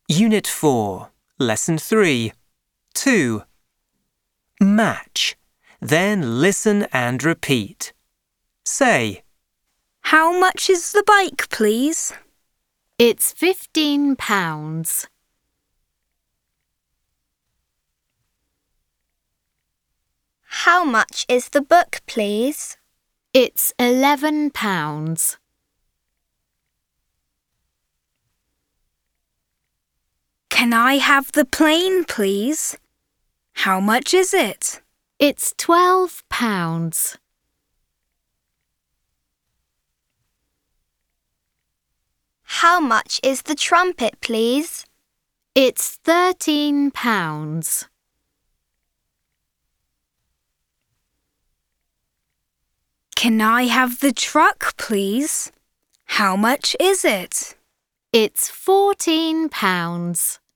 Unit 4, Lesson 3. 2. Match. Then listen and repeat. Say, How much is the bike, please? It's £15. How much is the book, please? It's £11. Can I have the plane, please? How much is it? It's £12. How much is the trumpet, please? It's £13. Can I have the truck, please? How much is it? It's £14.